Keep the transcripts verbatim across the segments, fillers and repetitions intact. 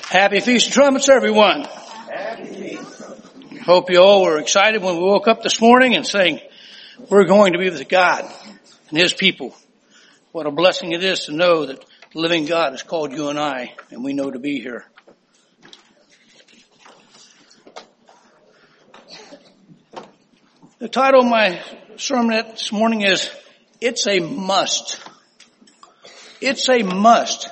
Happy Feast of Trumpets, everyone. Happy Feast. Hope you all were excited when we woke up this morning and saying, we're going to be with God and His people. What a blessing it is to know that the living God has called you and I, and we know to be here. The title of my sermon this morning is, It's a Must. It's a must.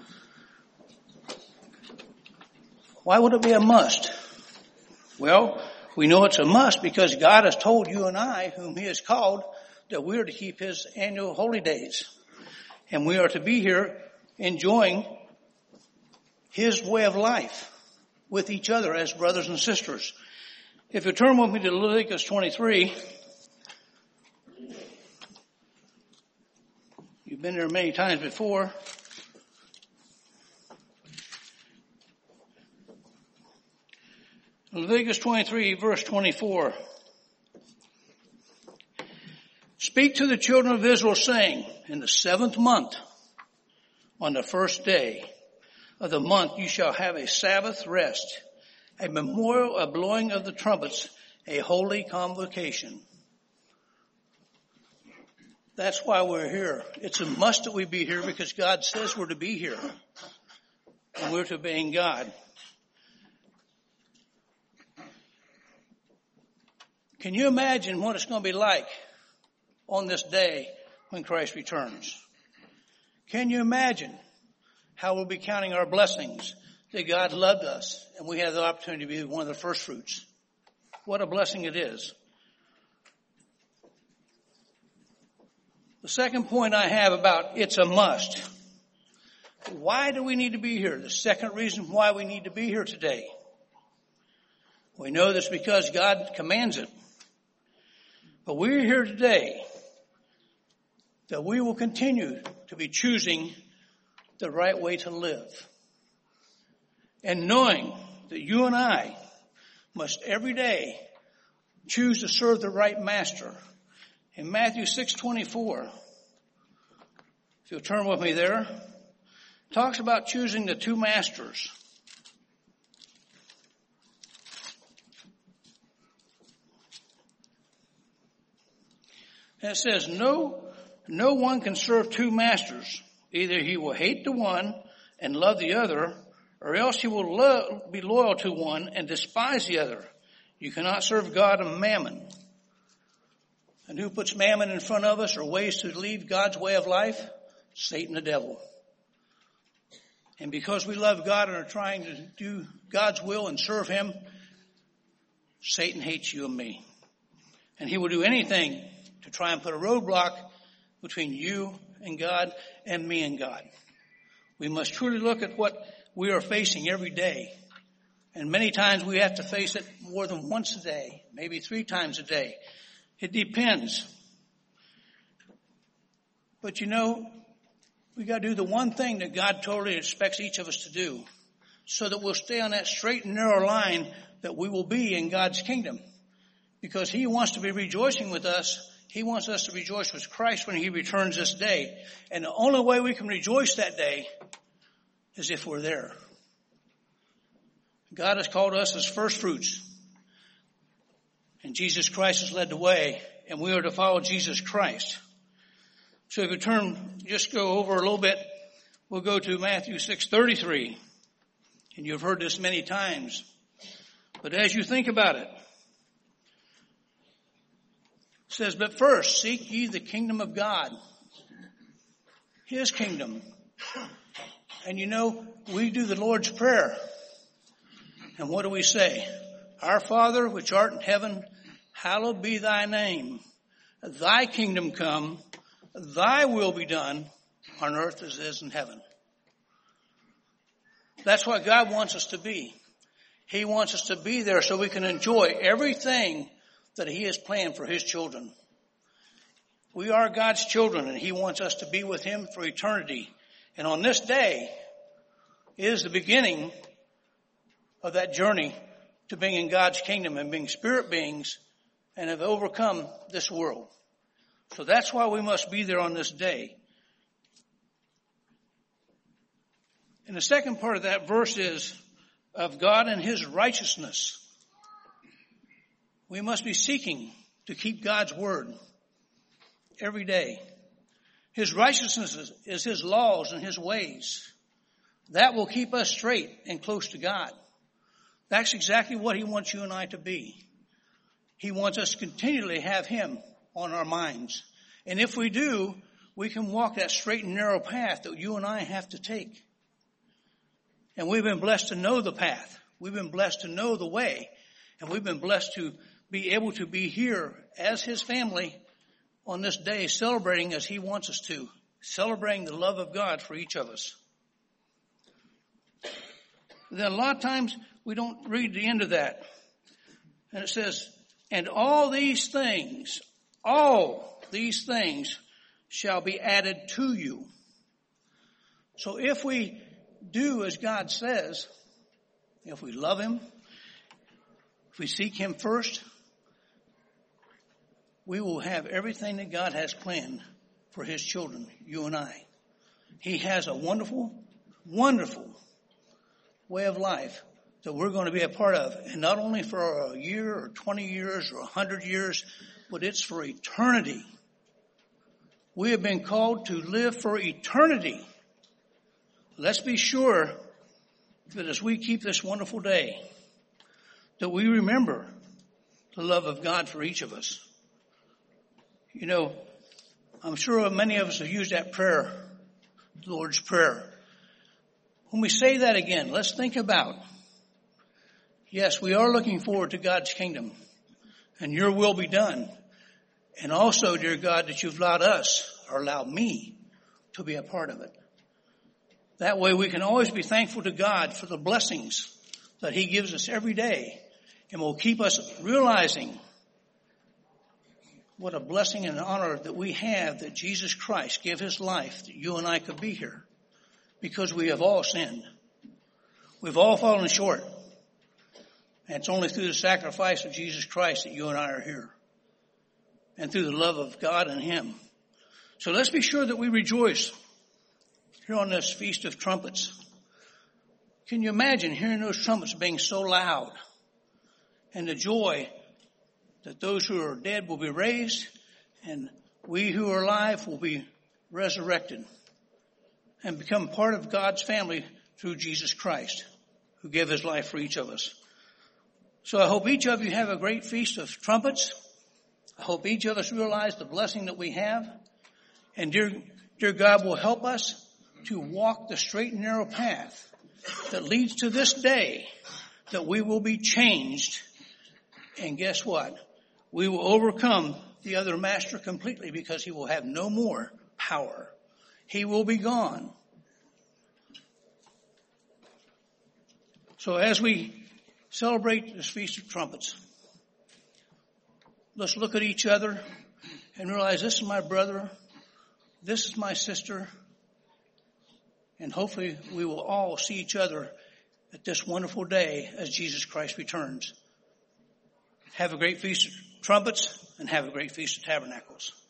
Why would it be a must? Well, we know it's a must because God has told you and I, whom He has called, that we are to keep His annual holy days. And we are to be here enjoying His way of life with each other as brothers and sisters. If you turn with me to Leviticus twenty-three, you've been there many times before. Leviticus twenty-three, verse twenty-four. Speak to the children of Israel, saying, in the seventh month, on the first day of the month, you shall have a Sabbath rest, a memorial, a blowing of the trumpets, a holy convocation. That's why we're here. It's a must that we be here because God says we're to be here. And we're to obey God. Can you imagine what it's going to be like on this day when Christ returns? Can you imagine how we'll be counting our blessings that God loved us and we have the opportunity to be one of the first fruits? What a blessing it is. The second point I have about it's a must. Why do we need to be here? The second reason why we need to be here today. We know this because God commands it. But we're here today that we will continue to be choosing the right way to live. And knowing that you and I must every day choose to serve the right master. In Matthew six twenty-four, if you'll turn with me there, it talks about choosing the two masters. And it says, no, no one can serve two masters. Either he will hate the one and love the other, or else he will lo- be loyal to one and despise the other. You cannot serve God and mammon. And who puts mammon in front of us or ways to lead God's way of life? Satan the devil. And because we love God and are trying to do God's will and serve Him, Satan hates you and me. And he will do anything to try and put a roadblock between you and God and me and God. We must truly look at what we are facing every day. And many times we have to face it more than once a day, maybe three times a day. It depends. But you know, we got to do the one thing that God totally expects each of us to do so that we'll stay on that straight and narrow line that we will be in God's kingdom. Because He wants to be rejoicing with us. He wants us to rejoice with Christ when He returns this day. And the only way we can rejoice that day is if we're there. God has called us as first fruits. And Jesus Christ has led the way. And we are to follow Jesus Christ. So if you turn, just go over a little bit, we'll go to Matthew six thirty-three. And you've heard this many times. But as you think about it, it says, but first, seek ye the kingdom of God. His kingdom. And you know, we do the Lord's Prayer. And what do we say? Our Father, which art in heaven, hallowed be thy name. Thy kingdom come, thy will be done on earth as it is in heaven. That's what God wants us to be. He wants us to be there so we can enjoy everything that He has planned for His children. We are God's children and He wants us to be with Him for eternity. And on this day is the beginning of that journey to being in God's kingdom and being spirit beings and have overcome this world. So that's why we must be there on this day. And the second part of that verse is, of God and his righteousness. We must be seeking to keep God's word every day. His righteousness is, is his laws and his ways. That will keep us straight and close to God. That's exactly what he wants you and I to be. He wants us to continually have him on our minds. And if we do, we can walk that straight and narrow path that you and I have to take. And we've been blessed to know the path. We've been blessed to know the way. And we've been blessed to be able to be here as his family on this day, celebrating as he wants us to, celebrating the love of God for each of us. Then a lot of times we don't read the end of that. And it says, and all these things, all these things shall be added to you. So if we do as God says, if we love him, if we seek him first, we will have everything that God has planned for his children, you and I. He has a wonderful, wonderful way of life that we're going to be a part of. And not only for a year or twenty years or a hundred years, but it's for eternity. We have been called to live for eternity. Let's be sure that as we keep this wonderful day, that we remember the love of God for each of us. You know, I'm sure many of us have used that prayer, the Lord's Prayer. When we say that again, let's think about, yes, we are looking forward to God's kingdom, and your will be done. And also, dear God, that you've allowed us, or allowed me, to be a part of it. That way we can always be thankful to God for the blessings that he gives us every day, and will keep us realizing what a blessing and honor that we have that Jesus Christ gave his life that you and I could be here, because we have all sinned. We've all fallen short. And it's only through the sacrifice of Jesus Christ that you and I are here, and through the love of God and him. So let's be sure that we rejoice here on this Feast of Trumpets. Can you imagine hearing those trumpets being so loud, and the joy that those who are dead will be raised, and we who are alive will be resurrected and become part of God's family through Jesus Christ, who gave his life for each of us. So I hope each of you have a great Feast of Trumpets. I hope each of us realize the blessing that we have. And dear, dear God will help us to walk the straight and narrow path that leads to this day, that we will be changed. And guess what? We will overcome the other master completely, because he will have no more power. He will be gone. So as we celebrate this Feast of Trumpets, let's look at each other and realize this is my brother, this is my sister, and hopefully we will all see each other at this wonderful day as Jesus Christ returns. Have a great Feast of Trumpets, and have a great Feast of Tabernacles.